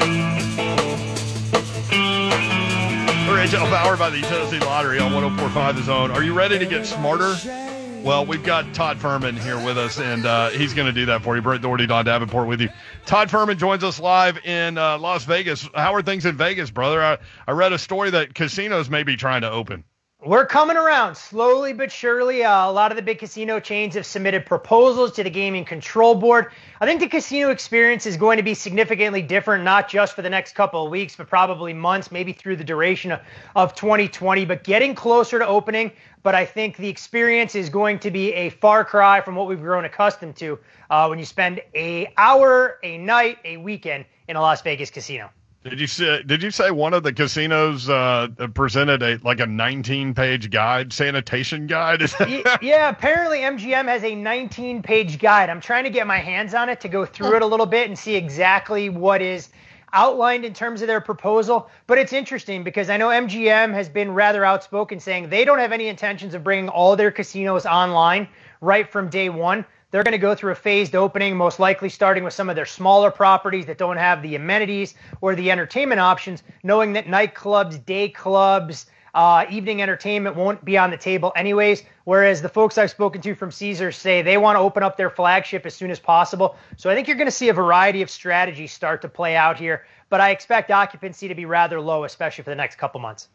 NHL powered by the Tennessee Lottery on 104.5 The Zone. Are you ready to get smarter? Well, we've got Todd Fuhrman here with us, and he's going to do that for you. Brent Doherty, Don Davenport with you. Todd Fuhrman joins us live in Las Vegas. How are things in Vegas, brother? I read a story that casinos may be trying to open. We're coming around slowly but surely. A lot of the big casino chains have submitted proposals to the Gaming Control Board. I think the casino experience is going to be significantly different, not just for the next couple of weeks, but probably months, maybe through the duration of 2020, but getting closer to opening. But I think the experience is going to be a far cry from what we've grown accustomed to when you spend an hour, a night, a weekend in a Las Vegas casino. Did you say one of the casinos presented a 19-page guide, sanitation guide? Yeah, apparently MGM has a 19-page guide. I'm trying to get my hands on it to go through it a little bit and see exactly what is outlined in terms of their proposal. But it's interesting because I know MGM has been rather outspoken saying they don't have any intentions of bringing all their casinos online right from day one. They're going to go through a phased opening, most likely starting with some of their smaller properties that don't have the amenities or the entertainment options, knowing that nightclubs, day clubs, evening entertainment won't be on the table anyways, whereas the folks I've spoken to from Caesars say they want to open up their flagship as soon as possible. So I think you're going to see a variety of strategies start to play out here, but I expect occupancy to be rather low, especially for the next couple months.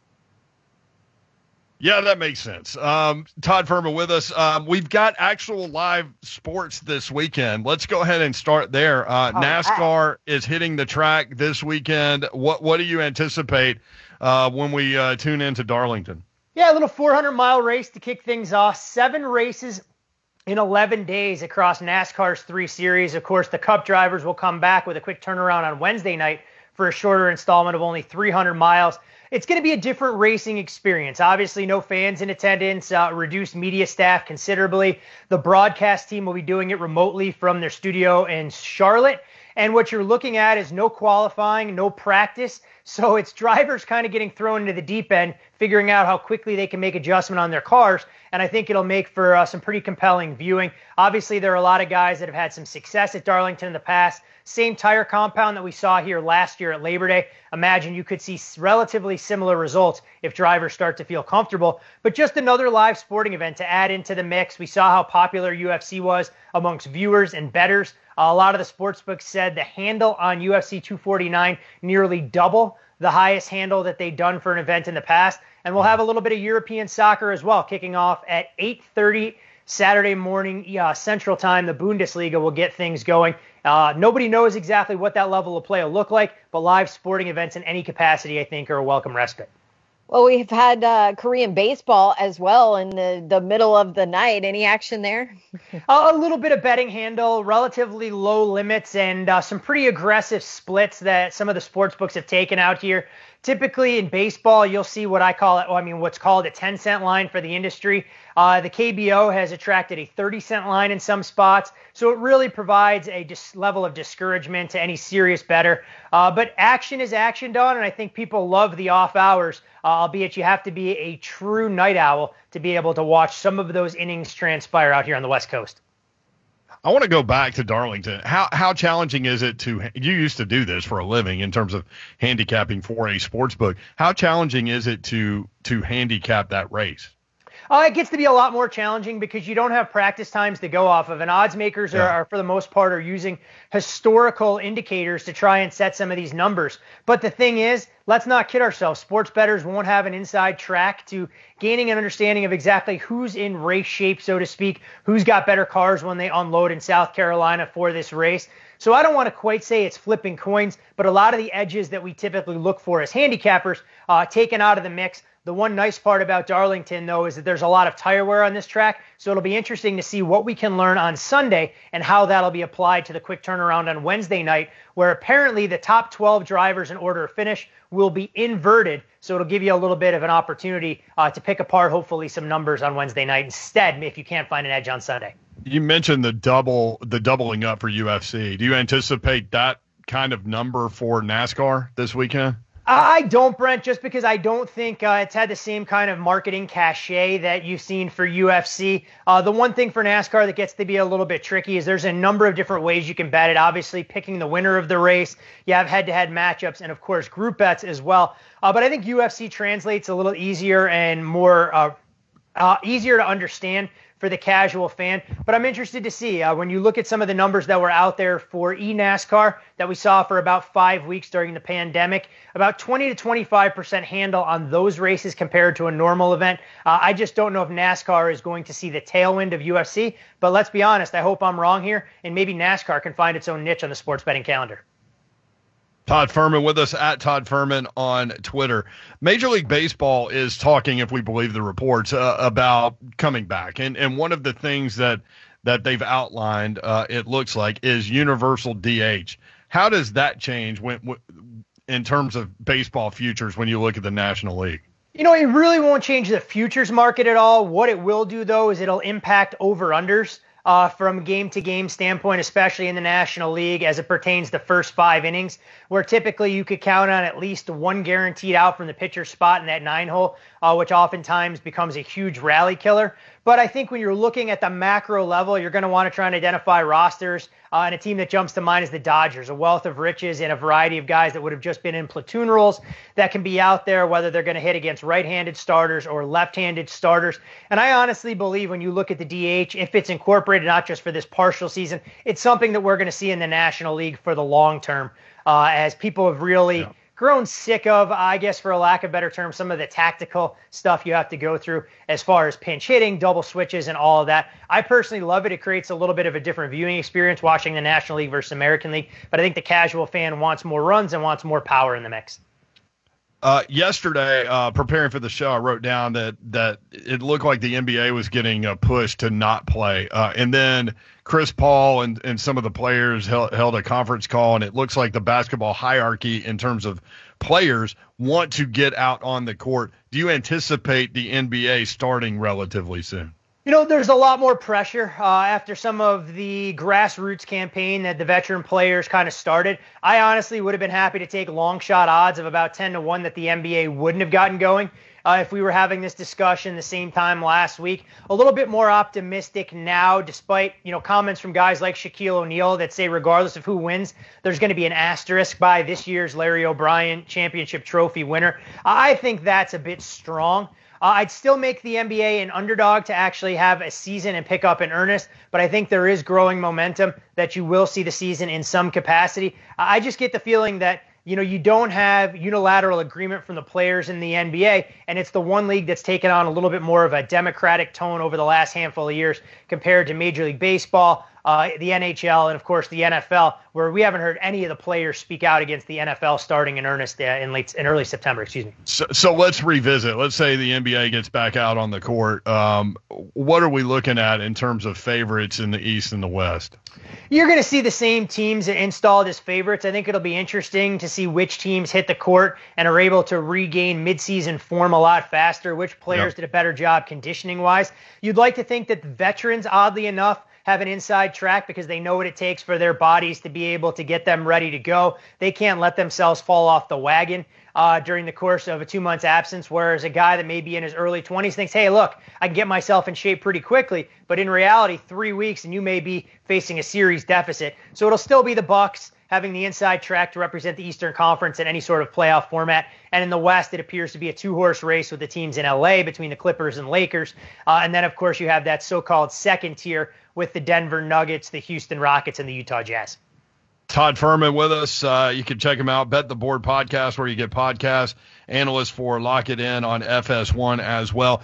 Yeah, that makes sense. Todd Fuhrman with us. We've got actual live sports this weekend. Let's go ahead and start there. NASCAR is hitting the track this weekend. What do you anticipate when we tune into Darlington? Yeah, a little 400-mile race to kick things off. 7 races in 11 days across NASCAR's 3 series. Of course, the Cup drivers will come back with a quick turnaround on Wednesday night for a shorter installment of only 300 miles. It's going to be a different racing experience. Obviously, no fans in attendance, reduced media staff considerably. The broadcast team will be doing it remotely from their studio in Charlotte. And what you're looking at is no qualifying, no practice. So it's drivers kind of getting thrown into the deep end, figuring out how quickly they can make adjustment on their cars. And I think it'll make for some pretty compelling viewing. Obviously, there are a lot of guys that have had some success at Darlington in the past. Same tire compound that we saw here last year at Labor Day. Imagine you could see relatively similar results if drivers start to feel comfortable. But just another live sporting event to add into the mix. We saw how popular UFC was amongst viewers and bettors. A lot of the sportsbooks said the handle on UFC 249 nearly double the highest handle that they'd done for an event in the past. And we'll have a little bit of European soccer as well, kicking off at 8:30 Saturday morning Central Time. The Bundesliga will get things going. Nobody knows exactly what that level of play will look like, but live sporting events in any capacity, I think, are a welcome respite. Well, we've had Korean baseball as well in the middle of the night. Any action there? A little bit of betting handle, relatively low limits, and some pretty aggressive splits that some of the sports books have taken out here. Typically in baseball, you'll see what's called a 10-cent line for the industry. The KBO has attracted a 30-cent line in some spots. So it really provides a level of discouragement to any serious bettor. But action is action, Don, and I think people love the off hours, albeit you have to be a true night owl to be able to watch some of those innings transpire out here on the West Coast. I want to go back to Darlington. How challenging is it you used to do this for a living in terms of handicapping for a sports book. How challenging is it to handicap that race? It gets to be a lot more challenging because you don't have practice times to go off of, and odds makers are for the most part, are using historical indicators to try and set some of these numbers. But the thing is, let's not kid ourselves. Sports bettors won't have an inside track to gaining an understanding of exactly who's in race shape, so to speak, who's got better cars when they unload in South Carolina for this race. So I don't want to quite say it's flipping coins, but a lot of the edges that we typically look for as handicappers taken out of the mix. The one nice part about Darlington, though, is that there's a lot of tire wear on this track, so it'll be interesting to see what we can learn on Sunday and how that'll be applied to the quick turnaround on Wednesday night, where apparently the top 12 drivers in order of finish will be inverted, so it'll give you a little bit of an opportunity to pick apart, hopefully, some numbers on Wednesday night instead, if you can't find an edge on Sunday. You mentioned the doubling up for UFC. Do you anticipate that kind of number for NASCAR this weekend? I don't, Brent, just because I don't think it's had the same kind of marketing cachet that you've seen for UFC. The one thing for NASCAR that gets to be a little bit tricky is there's a number of different ways you can bet it. Obviously, picking the winner of the race, you have head-to-head matchups, and of course, group bets as well. But I think UFC translates a little easier and more easier to understand for the casual fan. But I'm interested to see when you look at some of the numbers that were out there for eNASCAR that we saw for about 5 weeks during the pandemic, about 20 to 25% handle on those races compared to a normal event. I just don't know if NASCAR is going to see the tailwind of UFC, but let's be honest, I hope I'm wrong here, and maybe NASCAR can find its own niche on the sports betting calendar. Todd Fuhrman with us at Todd Fuhrman on Twitter. Major League Baseball is talking, if we believe the reports, about coming back. And one of the things that they've outlined, it looks like, is universal DH. How does that change in terms of baseball futures when you look at the National League? You know, it really won't change the futures market at all. What it will do, though, is it'll impact over-unders. From game-to-game standpoint, especially in the National League as it pertains to first 5 innings, where typically you could count on at least one guaranteed out from the pitcher's spot in that 9-hole, which oftentimes becomes a huge rally killer. But I think when you're looking at the macro level, you're going to want to try and identify rosters. And a team that jumps to mind is the Dodgers, a wealth of riches and a variety of guys that would have just been in platoon roles that can be out there, whether they're going to hit against right-handed starters or left-handed starters. And I honestly believe when you look at the DH, if it's incorporated not just for this partial season, it's something that we're going to see in the National League for the long term, as people have really grown sick of, I guess, for a lack of better term, some of the tactical stuff you have to go through as far as pinch hitting, double switches, and all of that. I personally love it. It creates a little bit of a different viewing experience watching the National League versus American League, but I think the casual fan wants more runs and wants more power in the mix. Yesterday, preparing for the show, I wrote down that it looked like the NBA was getting pushed to not play. And then Chris Paul and some of the players held a conference call, and it looks like the basketball hierarchy in terms of players want to get out on the court. Do you anticipate the NBA starting relatively soon? You know, there's a lot more pressure after some of the grassroots campaign that the veteran players kind of started. I honestly would have been happy to take long shot odds of about 10-1 that the NBA wouldn't have gotten going if we were having this discussion the same time last week. A little bit more optimistic now, despite, comments from guys like Shaquille O'Neal that say regardless of who wins, there's going to be an asterisk by this year's Larry O'Brien championship trophy winner. I think that's a bit strong. I'd still make the NBA an underdog to actually have a season and pick up in earnest, but I think there is growing momentum that you will see the season in some capacity. I just get the feeling that, you don't have unilateral agreement from the players in the NBA, and it's the one league that's taken on a little bit more of a democratic tone over the last handful of years compared to Major League Baseball, the NHL, and of course the NFL, where we haven't heard any of the players speak out against the NFL starting in earnest in early September. Excuse me. So let's revisit. Let's say the NBA gets back out on the court. What are we looking at in terms of favorites in the East and the West? You're going to see the same teams installed as favorites. I think it'll be interesting to see which teams hit the court and are able to regain midseason form a lot faster, which players did a better job conditioning-wise. You'd like to think that the veterans, oddly enough, have an inside track because they know what it takes for their bodies to be able to get them ready to go. They can't let themselves fall off the wagon during the course of a 2 months absence, whereas a guy that may be in his early 20s thinks, hey, look, I can get myself in shape pretty quickly. But in reality, 3 weeks and you may be facing a series deficit. So it'll still be the Bucks having the inside track to represent the Eastern Conference in any sort of playoff format. And in the West, it appears to be a 2-horse race with the teams in LA between the Clippers and Lakers. And then, of course, you have that so-called second tier with the Denver Nuggets, the Houston Rockets, and the Utah Jazz. Todd Fuhrman with us. You can check him out, Bet the Board Podcast, where you get podcasts, analyst for Lock It In on FS1 as well.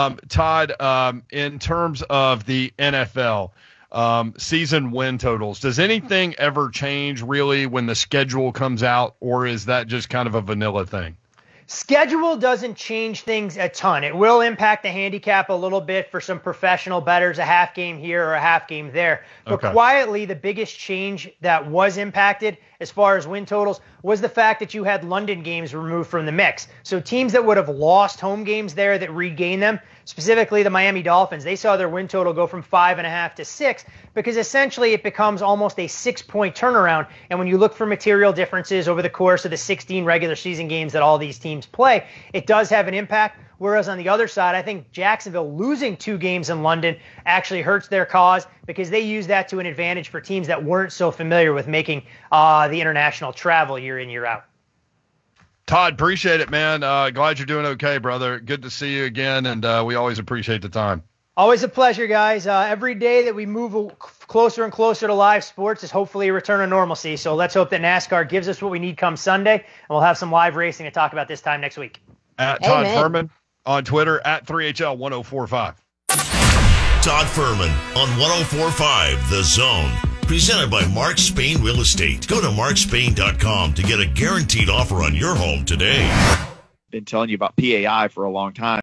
Todd, in terms of the NFL, season win totals, does anything ever change really when the schedule comes out, or is that just kind of a vanilla thing? Schedule doesn't change things a ton. It will impact the handicap a little bit for some professional bettors, a half game here or a half game there. But quietly, the biggest change that was impacted as far as win totals was the fact that you had London games removed from the mix. So teams that would have lost home games there that regained them, specifically the Miami Dolphins, they saw their win total go from 5.5 to 6 because essentially it becomes almost a 6-point turnaround. And when you look for material differences over the course of the 16 regular season games that all these teams play, it does have an impact. Whereas on the other side, I think Jacksonville losing 2 games in London actually hurts their cause because they use that to an advantage for teams that weren't so familiar with making the international travel year in, year out. Todd, appreciate it, man. Glad you're doing okay, brother. Good to see you again, and we always appreciate the time. Always a pleasure, guys. Every day that we move closer and closer to live sports is hopefully a return to normalcy. So let's hope that NASCAR gives us what we need come Sunday, and we'll have some live racing to talk about this time next week. At Todd Fuhrman on Twitter, at 3HL1045. Todd Fuhrman on 1045 The Zone. Presented by Mark Spain Real Estate. Go to markspain.com to get a guaranteed offer on your home today. Been telling you about PAI for a long time.